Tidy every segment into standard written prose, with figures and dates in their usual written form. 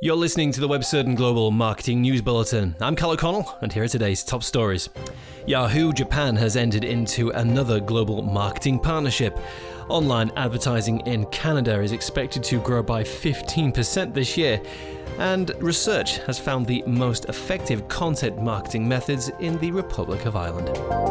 You're listening to the WebCertain Global Marketing News Bulletin. I'm Cal O'Connell, and here are today's top stories. Yahoo Japan has entered into another global marketing partnership. Online advertising in Canada is expected to grow by 15% this year, and research has found the most effective content marketing methods in the Republic of Ireland.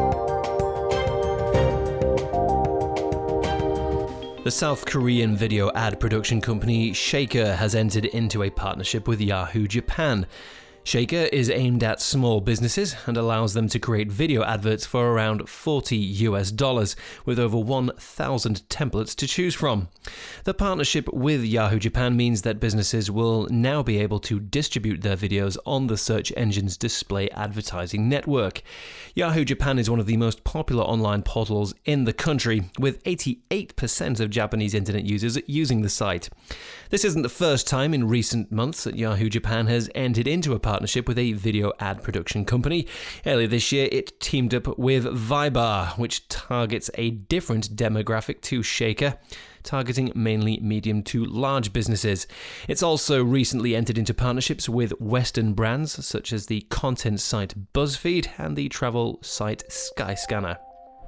The South Korean video ad production company Shaker has entered into a partnership with Yahoo Japan. Shaker is aimed at small businesses and allows them to create video adverts for around $40 with over 1,000 templates to choose from. The partnership with Yahoo Japan means that businesses will now be able to distribute their videos on the search engine's display advertising network. Yahoo Japan is one of the most popular online portals in the country, with 88% of Japanese internet users using the site. This isn't the first time in recent months that Yahoo Japan has entered into a partnership with a video ad production company. Earlier this year, it teamed up with Vybar, which targets a different demographic to Shaker, targeting mainly medium to large businesses. It's also recently entered into partnerships with Western brands such as the content site BuzzFeed and the travel site Skyscanner.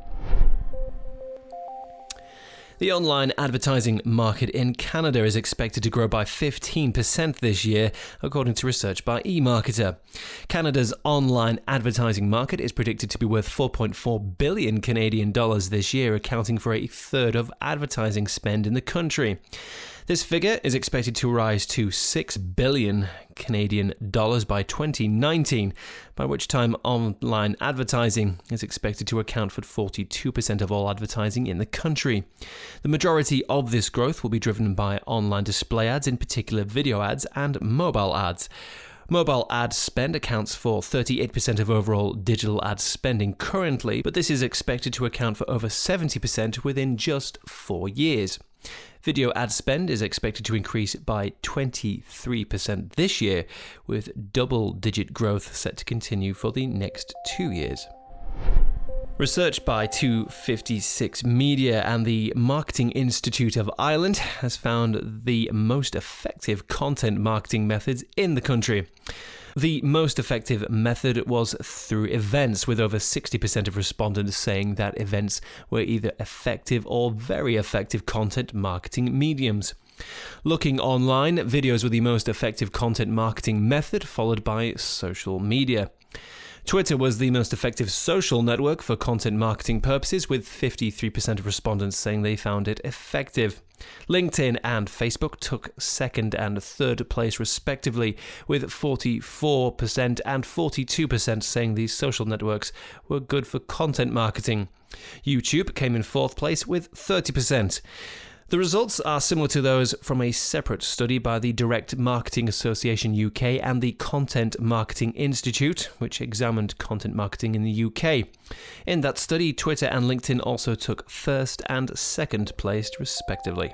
The online advertising market in Canada is expected to grow by 15% this year, according to research by eMarketer. Canada's online advertising market is predicted to be worth 4.4 billion Canadian dollars this year, accounting for a third of advertising spend in the country. This figure is expected to rise to 6 billion Canadian dollars by 2019, by which time online advertising is expected to account for 42% of all advertising in the country. The majority of this growth will be driven by online display ads, in particular video ads and mobile ads. Mobile ad spend accounts for 38% of overall digital ad spending currently, but this is expected to account for over 70% within just 4 years. Video ad spend is expected to increase by 23% this year, with double-digit growth set to continue for the next 2 years. Research by 256 Media and the Marketing Institute of Ireland has found the most effective content marketing methods in the country. The most effective method was through events, with over 60% of respondents saying that events were either effective or very effective content marketing mediums. Looking online, videos were the most effective content marketing method, followed by social media. Twitter was the most effective social network for content marketing purposes, with 53% of respondents saying they found it effective. LinkedIn and Facebook took second and third place respectively, with 44% and 42% saying these social networks were good for content marketing. YouTube came in fourth place with 30%. The results are similar to those from a separate study by the Direct Marketing Association UK and the Content Marketing Institute, which examined content marketing in the UK. In that study, Twitter and LinkedIn also took first and second place, respectively.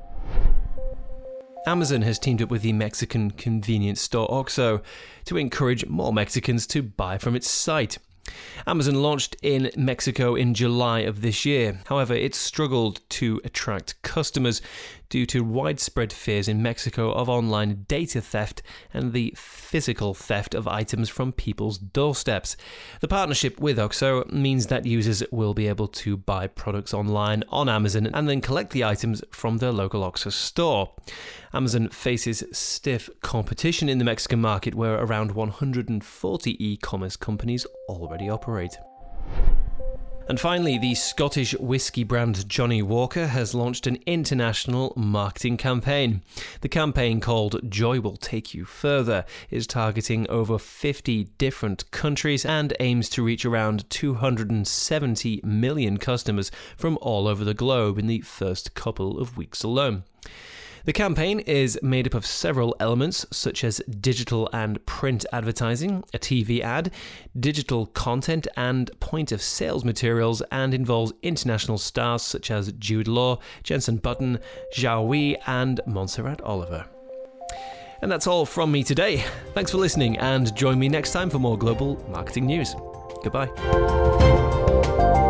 Amazon has teamed up with the Mexican convenience store OXXO to encourage more Mexicans to buy from its site. Amazon launched in Mexico in July of this year. However, it struggled to attract customers due to widespread fears in Mexico of online data theft and the physical theft of items from people's doorsteps. The partnership with OXXO means that users will be able to buy products online on Amazon and then collect the items from their local OXXO store. Amazon faces stiff competition in the Mexican market, where around 140 e-commerce companies already operate. And finally, the Scottish whisky brand Johnnie Walker has launched an international marketing campaign. The campaign, called Joy Will Take You Further, is targeting over 50 different countries and aims to reach around 270 million customers from all over the globe in the first couple of weeks alone. The campaign is made up of several elements, such as digital and print advertising, a TV ad, digital content, and point-of-sales materials, and involves international stars such as Jude Law, Jensen Button, Zhao Wei, and Montserrat Oliver. And that's all from me today. Thanks for listening, and join me next time for more global marketing news. Goodbye.